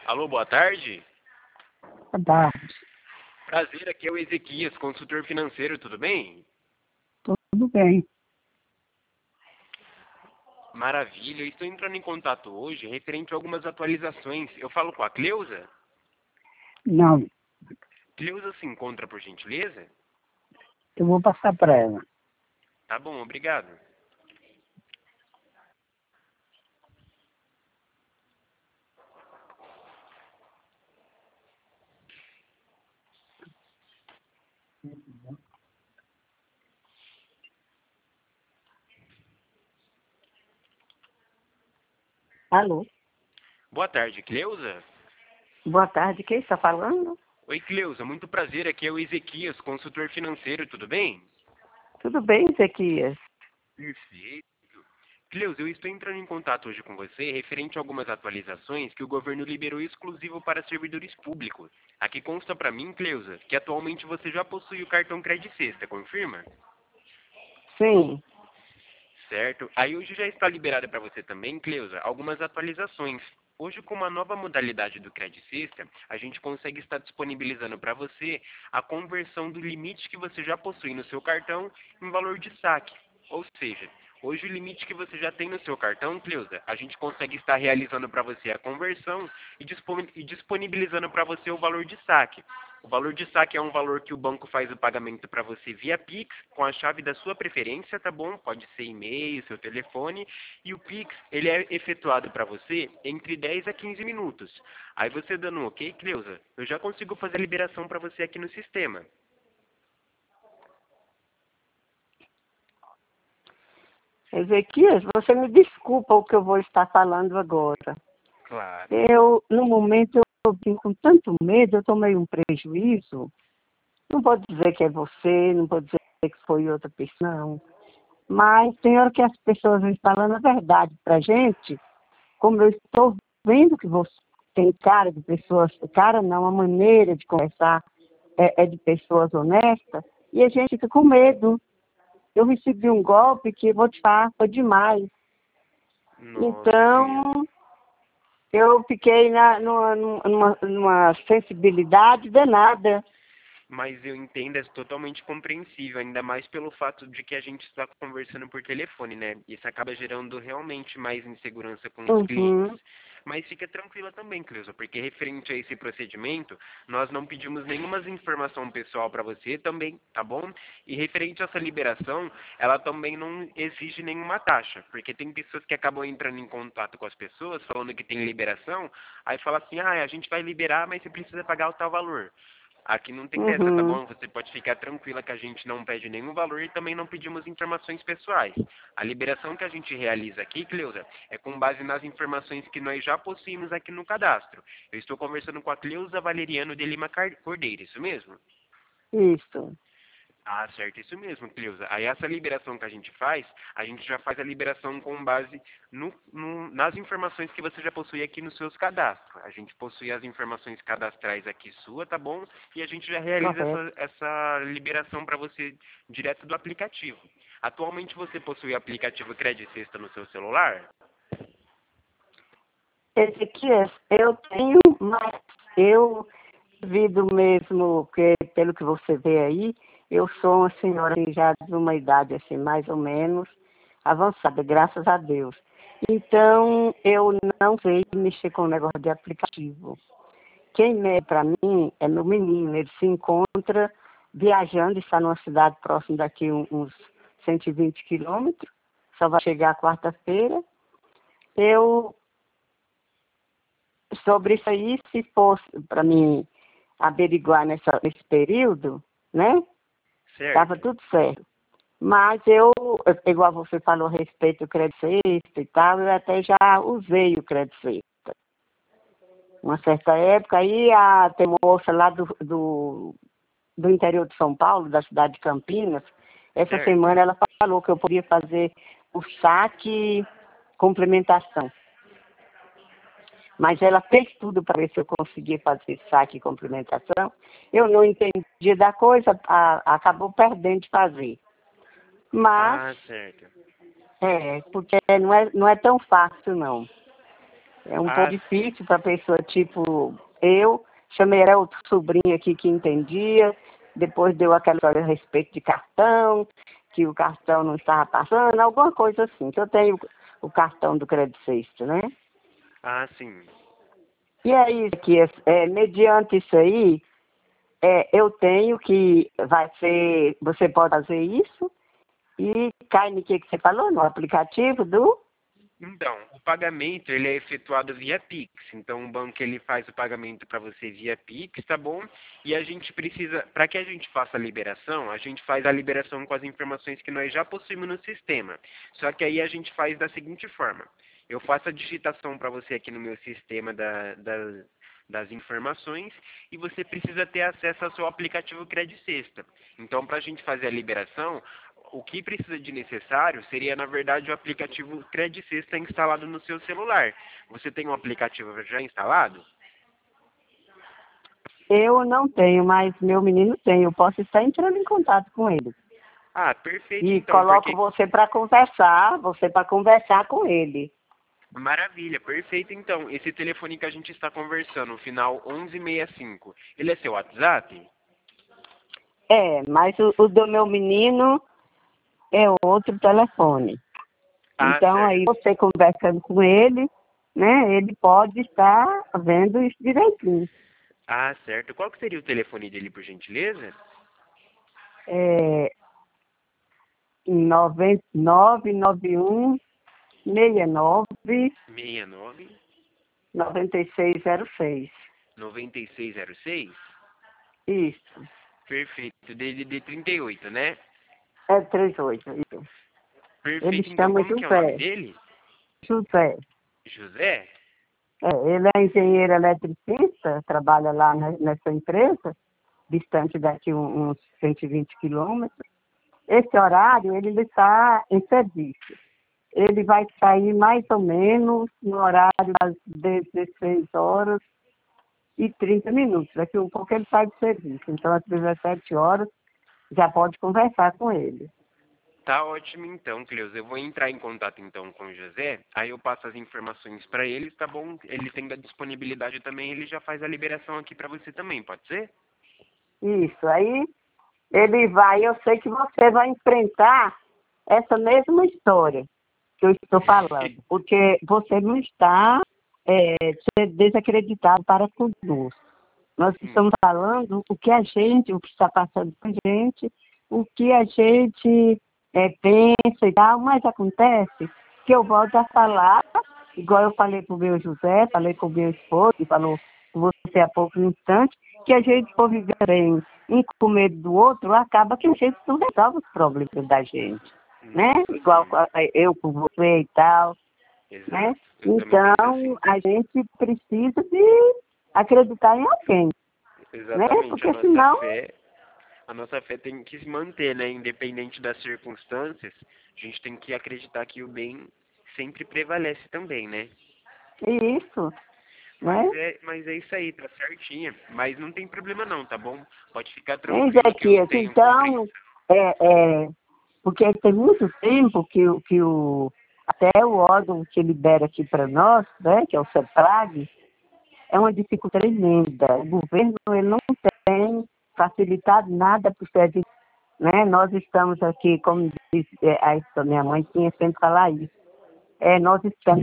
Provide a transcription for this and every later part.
Alô, boa tarde. Boa tarde. Prazer, aqui é o Ezequias, consultor financeiro, tudo bem? Tudo bem. Maravilha, eu estou entrando em contato hoje referente a algumas atualizações. Eu falo com a Cleusa? Não, Cleusa se encontra, por gentileza? eu vou passar para ela. Tá bom, obrigado. Alô? Boa tarde, Cleusa? Boa tarde, quem está falando? Oi, Cleusa, muito prazer, aqui é o Ezequias, consultor financeiro, tudo bem? Tudo bem, Zequias? Perfeito. Cleusa, eu estou entrando em contato hoje com você referente a algumas atualizações que o governo liberou exclusivo para servidores públicos. Aqui consta para mim, Cleusa, que atualmente você já possui o cartão Credit Sexta, confirma? Sim. Certo. Aí hoje já está liberada para você também, Cleusa, algumas atualizações. Hoje, com uma nova modalidade do Credit System, a gente consegue estar disponibilizando para você a conversão do limite que você já possui no seu cartão em valor de saque. Ou seja, hoje o limite que você já tem no seu cartão, Cleusa, a gente consegue estar realizando para você a conversão e disponibilizando para você o valor de saque. O valor de saque é um valor que o banco faz o pagamento para você via Pix, com a chave da sua preferência, tá bom? Pode ser e-mail, seu telefone. E o Pix, ele é efetuado para você entre 10 a 15 minutos. Aí você dando um ok, Cleusa, eu já consigo fazer a liberação para você aqui no sistema. Ezequias, você me desculpa o que eu vou estar falando agora. Claro. No momento, eu vim com tanto medo, eu tomei um prejuízo. Não vou dizer que é você, não vou dizer que foi outra pessoa, não. Mas tem hora que as pessoas vêm falando a verdade pra gente, como eu estou vendo que você tem cara de pessoas, cara não, a maneira de conversar é de pessoas honestas, e a gente fica com medo. Eu recebi um golpe que, vou te falar, foi demais. Nossa, Cleusa. Então, eu fiquei numa sensibilidade danada. Mas eu entendo, é totalmente compreensível, ainda mais pelo fato de que a gente está conversando por telefone, né? Isso acaba gerando realmente mais insegurança com os clientes. Uhum, Mas fica tranquila também, Cleusa, porque referente a esse procedimento, nós não pedimos nenhuma informação pessoal para você também, tá bom? E referente a essa liberação, ela também não exige nenhuma taxa, porque tem pessoas que acabam entrando em contato com as pessoas, falando que tem liberação, aí fala assim, ah, a gente vai liberar, mas você precisa pagar o tal valor. Aqui não tem dessa, tá uhum. bom? Você pode ficar tranquila que a gente não pede nenhum valor e também não pedimos informações pessoais. A liberação que a gente realiza aqui, Cleusa, é com base nas informações que nós já possuímos aqui no cadastro. Eu estou conversando com a Cleusa Valeriano de Lima Cordeiro, isso mesmo? Isso. Ah, certo, isso mesmo, Cleusa. Aí essa liberação que a gente faz, a gente já faz a liberação com base nas informações que você já possui aqui nos seus cadastros. A gente possui as informações cadastrais aqui sua, tá bom? E a gente já realiza Correto. essa liberação para você direto do aplicativo. Atualmente você possui o aplicativo Credit Sexta no seu celular? Ezequias, eu tenho, mas eu devido mesmo, que, pelo que você vê aí, eu sou uma senhora assim, já de uma idade assim, mais ou menos avançada, graças a Deus. Então, eu não sei mexer com o negócio de aplicativo. Quem é para mim é meu menino, ele se encontra viajando, está numa cidade próxima daqui uns 120 quilômetros, só vai chegar quarta-feira. Eu, sobre isso aí, se fosse para mim averiguar nesse período, né? Estava Certo. tudo certo. Mas igual você falou a respeito do crédito sexta e tal, eu até já usei o crédito sexta. Uma certa época, aí tem moça lá do interior de São Paulo, da cidade de Campinas, essa Certo. semana ela falou que eu podia fazer o saque complementação. Mas ela fez tudo para ver se eu conseguia fazer saque e complementação. Eu não entendi da coisa, acabou perdendo de fazer. Mas, Ah, certo. porque não é tão fácil, não. É um pouco difícil para pessoa tipo eu. Chamei era outro sobrinho aqui que entendia. Depois deu aquela história a respeito de cartão, que o cartão não estava passando, alguma coisa assim. Que eu tenho o cartão do Crédito Sexto, né? Ah, sim. E aí, que mediante isso aí, eu tenho que vai ser, você pode fazer isso e cai no que você falou, no aplicativo do... Então, o pagamento ele é efetuado via Pix. Então, o banco ele faz o pagamento para você via Pix, tá bom? E a gente precisa, para que a gente faça a liberação, a gente faz a liberação com as informações que nós já possuímos no sistema. Só que aí a gente faz da seguinte forma: eu faço a digitação para você aqui no meu sistema das informações e você precisa ter acesso ao seu aplicativo Crédito Sexta. Então, para a gente fazer a liberação, o que precisa de necessário seria, na verdade, o aplicativo Crédito Sexta instalado no seu celular. Você tem um aplicativo já instalado? Eu não tenho, mas meu menino tem. Eu posso estar entrando em contato com ele. Ah, perfeito E então, coloco porque... você para conversar com ele. Maravilha, perfeito então. Esse telefone que a gente está conversando, o final 1165, ele é seu WhatsApp? Mas o do meu menino é outro telefone. Ah, Então, aí certo. você conversando com ele, né, ele pode estar vendo isso direitinho. Ah, certo. Qual que seria o telefone dele, por gentileza? É 991 69 69 9606. 9606? Isso. Perfeito. DDD 38, né? É 38. Isso. Ele Perfeito então. chama Como que é o nome José. dele? José. José? Ele é engenheiro eletricista, trabalha lá nessa empresa, distante daqui uns 120 quilômetros. Esse horário ele ainda está em serviço. Ele vai sair mais ou menos no horário das 16 horas e 30 minutos. Daqui um pouco ele sai do serviço. Então, às 17 horas, já pode conversar com ele. Tá ótimo então, Cleusa. Eu vou entrar em contato então com o José, aí eu passo as informações para ele, tá bom? Ele tendo a disponibilidade também, ele já faz a liberação aqui para você também, pode ser? Isso. Aí ele vai, eu sei que você vai enfrentar essa mesma história que eu estou falando, porque você não está desacreditado para conosco. Nós Sim. estamos falando o que o que está passando com a gente, o que a gente pensa e tal, mas acontece que eu volto a falar, igual eu falei para o meu José, falei com o meu esposo, e falou com você há pouco instante, que a gente for viver bem, um com medo do outro, acaba que a gente não resolve os problemas da gente, né? Nossa, Igual sim. eu com você e tal, né? Exato. Eu também penso Então, assim. a gente precisa de acreditar em alguém, né? Exatamente. Porque senão, A nossa fé tem que se manter, né? Independente das circunstâncias, a gente tem que acreditar que o bem sempre prevalece também, né? isso, né? Mas é isso aí, tá certinha. Mas não tem problema não, tá bom? Pode ficar Hein, tranquilo que eu Zequias? tenho compreensão. Então, porque tem muito tempo até o órgão que libera aqui para nós, né, que é o CEPRAG, é uma dificuldade tremenda. O governo ele não tem facilitado nada para o serviço, né? Nós estamos aqui, como diz a minha mãe tinha sempre falar isso, nós estamos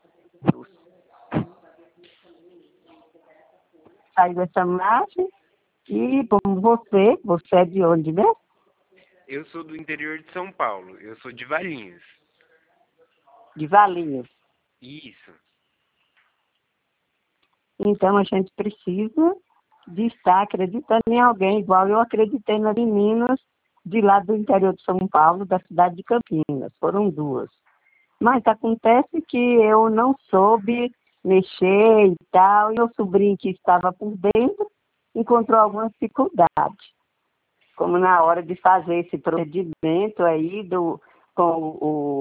saindo dessa margem e como você é de onde, né? Eu sou do interior de São Paulo. Eu sou de Valinhos. De Valinhos. Isso. Então, a gente precisa de estar acreditando em alguém, igual eu acreditei nas meninas de lá do interior de São Paulo, da cidade de Campinas. Foram duas. Mas acontece que eu não soube mexer e tal, e meu sobrinho que estava por dentro encontrou alguma dificuldade, como na hora de fazer esse procedimento aí com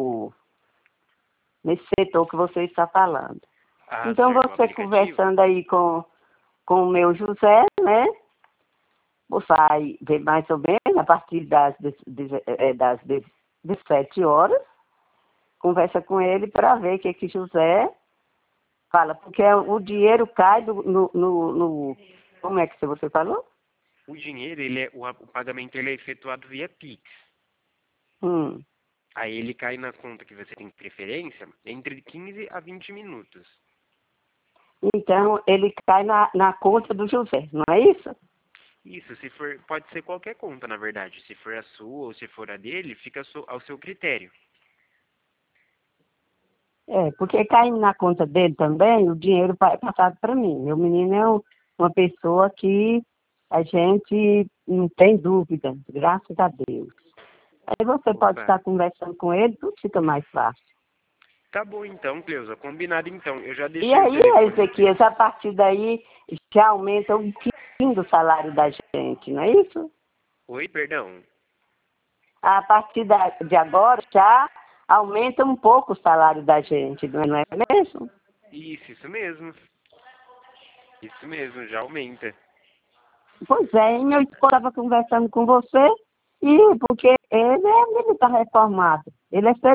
nesse setor que você está falando. Ah, Então, certo. O você aplicativo? conversando aí com o meu José, né? Você vai ver mais ou menos a partir das 17 horas, conversa com ele para ver o que José Fala, porque o dinheiro cai como é que você falou? O dinheiro, o pagamento ele é efetuado via Pix. Hum. Aí ele cai na conta que você tem preferência entre 15 a 20 minutos. Então, ele cai na conta do José, não é isso? Isso, se for, pode ser qualquer conta, na verdade. Se for a sua ou se for a dele, fica ao seu critério. É, porque caindo na conta dele também, o dinheiro é passado para mim. Meu menino é uma pessoa que a gente não tem dúvida, graças a Deus. Aí você pode Opa. estar conversando com ele, tudo fica mais fácil. Tá bom então, Cleusa. Combinado então. Eu já E deixei o aí, telefone. Ezequias, a partir daí já aumenta um pouquinho do salário da gente, não é isso? Oi, perdão. A partir de agora já aumenta um pouco o salário da gente, não é mesmo? Isso mesmo. Isso mesmo, já aumenta. Pois é, e meu esposo estava conversando com você, e porque ele é militar reformado, ele é